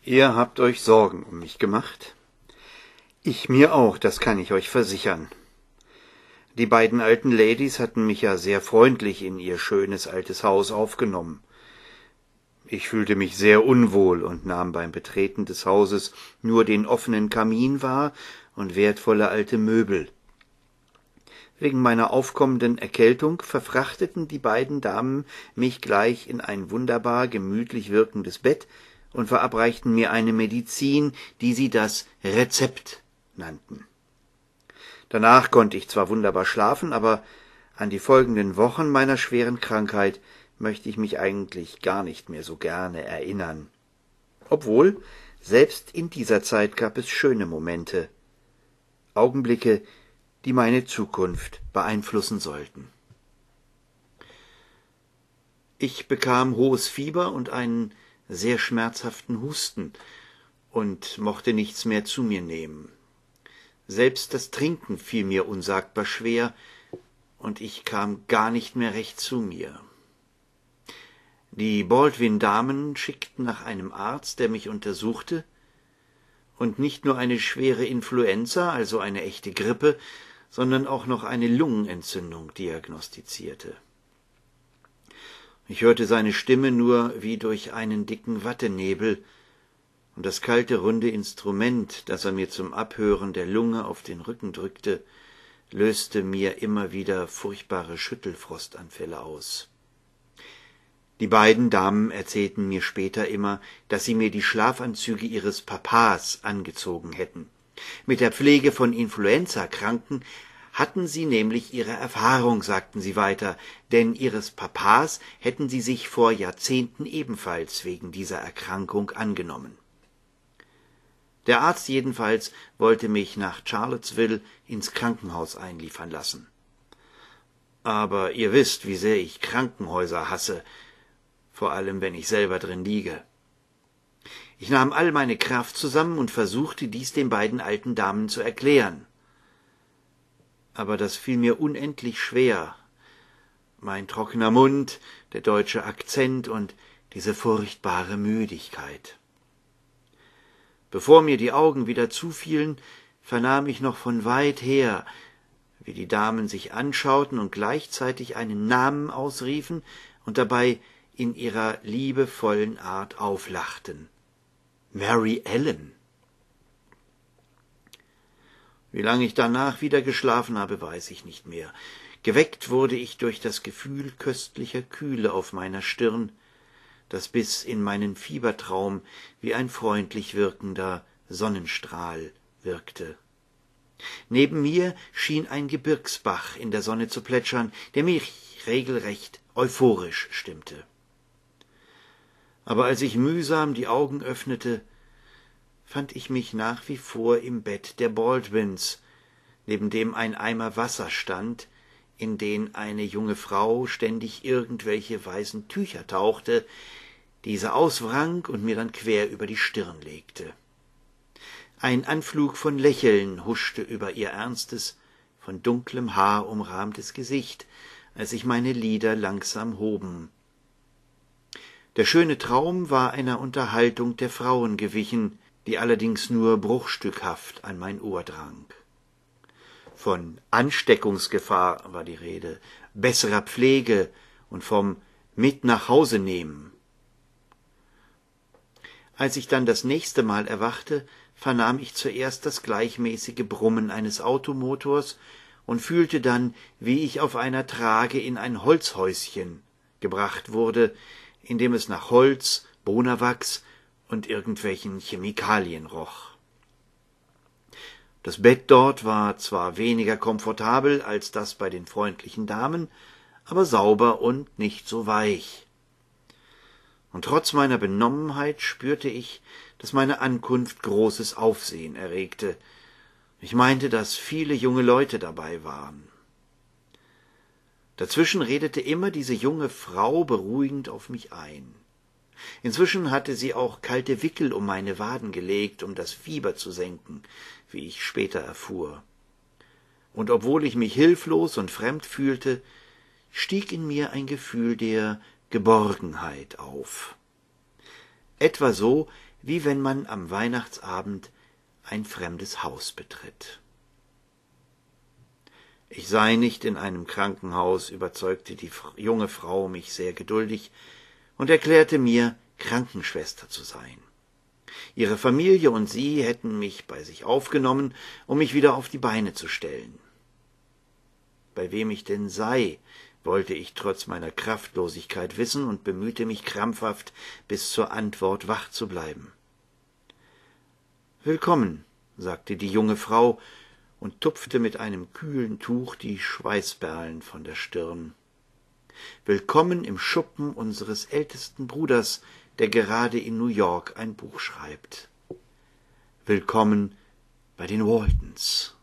Ihr habt euch Sorgen um mich gemacht? Ich mir auch, das kann ich euch versichern. Die beiden alten Ladies hatten mich ja sehr freundlich in ihr schönes altes Haus aufgenommen. Ich fühlte mich sehr unwohl und nahm beim Betreten des Hauses nur den offenen Kamin wahr und wertvolle alte Möbel. Wegen meiner aufkommenden Erkältung verfrachteten die beiden Damen mich gleich in ein wunderbar gemütlich wirkendes Bett und verabreichten mir eine Medizin, die sie das Rezept nannten. Danach konnte ich zwar wunderbar schlafen, aber an die folgenden Wochen meiner schweren Krankheit möchte ich mich eigentlich gar nicht mehr so gerne erinnern. Obwohl, selbst in dieser Zeit gab es schöne Momente, Augenblicke, die meine Zukunft beeinflussen sollten. Ich bekam hohes Fieber und einen sehr schmerzhaften Husten und mochte nichts mehr zu mir nehmen. Selbst das Trinken fiel mir unsagbar schwer, und ich kam gar nicht mehr recht zu mir. Die Baldwin-Damen schickten nach einem Arzt, der mich untersuchte, und nicht nur eine schwere Influenza, also eine echte Grippe, sondern auch noch eine Lungenentzündung diagnostizierte. Ich hörte seine Stimme nur wie durch einen dicken Wattenebel, und das kalte, runde Instrument, das er mir zum Abhören der Lunge auf den Rücken drückte, löste mir immer wieder furchtbare Schüttelfrostanfälle aus. Die beiden Damen erzählten mir später immer, dass sie mir die Schlafanzüge ihres Papas angezogen hätten. Mit der Pflege von Influenzakranken hatten sie nämlich ihre Erfahrung, sagten sie weiter, denn ihres Papas hätten sie sich vor Jahrzehnten ebenfalls wegen dieser Erkrankung angenommen. Der Arzt jedenfalls wollte mich nach Charlottesville ins Krankenhaus einliefern lassen. Aber ihr wisst, wie sehr ich Krankenhäuser hasse, vor allem wenn ich selber drin liege. Ich nahm all meine Kraft zusammen und versuchte, dies den beiden alten Damen zu erklären. Aber das fiel mir unendlich schwer. Mein trockener Mund, der deutsche Akzent und diese furchtbare Müdigkeit. Bevor mir die Augen wieder zufielen, vernahm ich noch von weit her, wie die Damen sich anschauten und gleichzeitig einen Namen ausriefen und dabei in ihrer liebevollen Art auflachten. Mary Ellen. Wie lange ich danach wieder geschlafen habe, weiß ich nicht mehr. Geweckt wurde ich durch das Gefühl köstlicher Kühle auf meiner Stirn, das bis in meinen Fiebertraum wie ein freundlich wirkender Sonnenstrahl wirkte. Neben mir schien ein Gebirgsbach in der Sonne zu plätschern, der mich regelrecht euphorisch stimmte. Aber als ich mühsam die Augen öffnete, fand ich mich nach wie vor im Bett der Baldwins, neben dem ein Eimer Wasser stand, in den eine junge Frau ständig irgendwelche weißen Tücher tauchte, diese auswrang und mir dann quer über die Stirn legte. Ein Anflug von Lächeln huschte über ihr ernstes, von dunklem Haar umrahmtes Gesicht, als sich meine Lider langsam hoben. Der schöne Traum war einer Unterhaltung der Frauen gewichen, die allerdings nur bruchstückhaft an mein Ohr drang. Von Ansteckungsgefahr war die Rede, besserer Pflege und vom Mit-nach-Hause-nehmen. Als ich dann das nächste Mal erwachte, vernahm ich zuerst das gleichmäßige Brummen eines Automotors und fühlte dann, wie ich auf einer Trage in ein Holzhäuschen gebracht wurde, in dem es nach Holz, Bonawachs und irgendwelchen Chemikalien roch. Das Bett dort war zwar weniger komfortabel als das bei den freundlichen Damen, aber sauber und nicht so weich. Und trotz meiner Benommenheit spürte ich, dass meine Ankunft großes Aufsehen erregte. Ich meinte, dass viele junge Leute dabei waren. Dazwischen redete immer diese junge Frau beruhigend auf mich ein. Inzwischen hatte sie auch kalte Wickel um meine Waden gelegt, um das Fieber zu senken, wie ich später erfuhr. Und obwohl ich mich hilflos und fremd fühlte, stieg in mir ein Gefühl der Geborgenheit auf. Etwa so, wie wenn man am Weihnachtsabend ein fremdes Haus betritt. Ich sei nicht in einem Krankenhaus, überzeugte die junge Frau mich sehr geduldig und erklärte mir, Krankenschwester zu sein. Ihre Familie und sie hätten mich bei sich aufgenommen, um mich wieder auf die Beine zu stellen. Bei wem ich denn sei, wollte ich trotz meiner Kraftlosigkeit wissen und bemühte mich krampfhaft, bis zur Antwort wach zu bleiben. »Willkommen«, sagte die junge Frau und tupfte mit einem kühlen Tuch die Schweißperlen von der Stirn. »Willkommen im Schuppen unseres ältesten Bruders, der gerade in New York ein Buch schreibt. Willkommen bei den Waltons.«